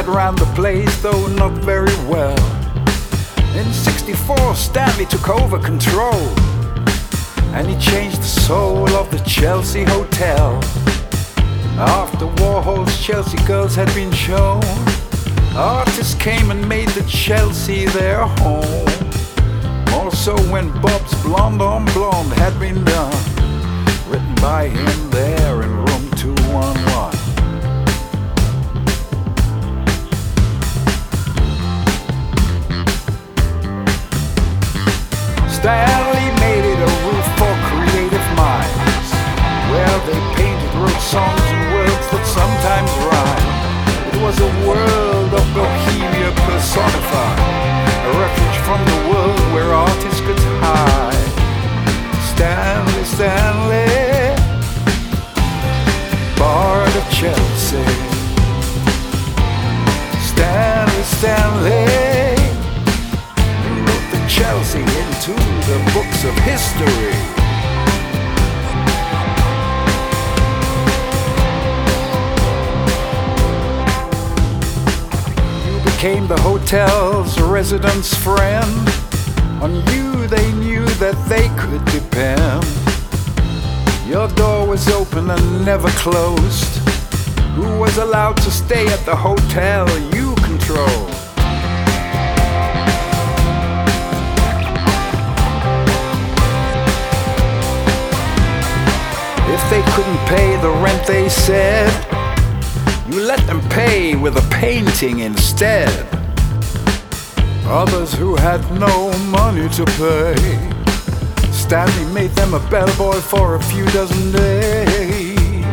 that ran the place, though not very well. In '64, Stanley took over control, and he changed the soul of the Chelsea Hotel. After Warhol's Chelsea Girls had been shown, artists came and made the Chelsea their home. More so when Bob's Blonde on Blonde had been done, written by him there in room 211. Stanley made it a roof for creative minds, where they painted, wrote songs and words that sometimes rhyme. It was a world of bohemia personified, a refuge from the world where artists could hide. Stanley, Stanley, Bard of Chelsea. Stanley, Stanley, wrote the Chelsea into the books of history. Became the hotel's residents' friend. On you they knew that they could depend. Your door was open and never closed. Who was allowed to stay at the hotel you controlled? If they couldn't pay the rent, they said, you let them pay with a painting instead. Others who had no money to pay, Stanley made them a bellboy for a few dozen days.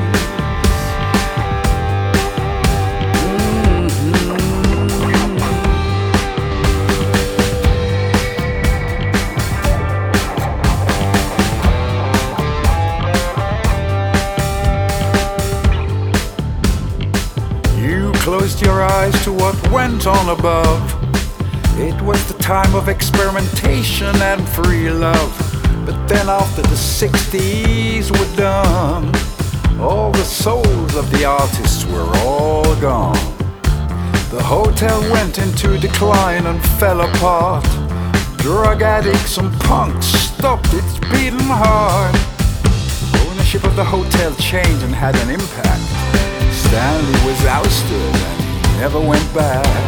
Closed your eyes to what went on above. It was the time of experimentation and free love. But then after the '60s were done, all the souls of the artists were all gone. The hotel went into decline and fell apart. Drug addicts and punks stopped its beating heart. Ownership of the hotel changed and had an impact. Stanley was ousted and he never went back.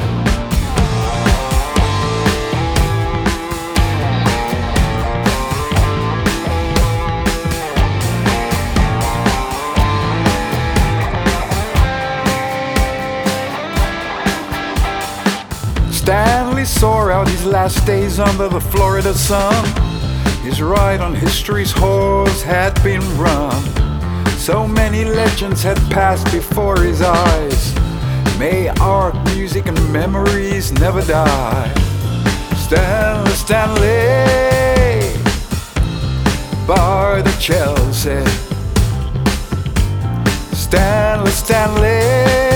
Stanley saw out his last days under the Florida sun. His ride on history's horse had been run. So many legends had passed before his eyes. May art, music and memories never die. Stanley, Stanley, Bard of Chelsea. Stanley, Stanley,